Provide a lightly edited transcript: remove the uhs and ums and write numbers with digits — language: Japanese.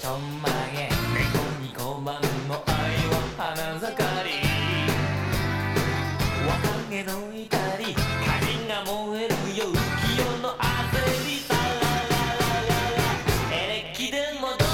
ちょんまげ猫に小判の愛は花盛り若気の至り火が燃えるよ浮世の焦りさらららららエレキでも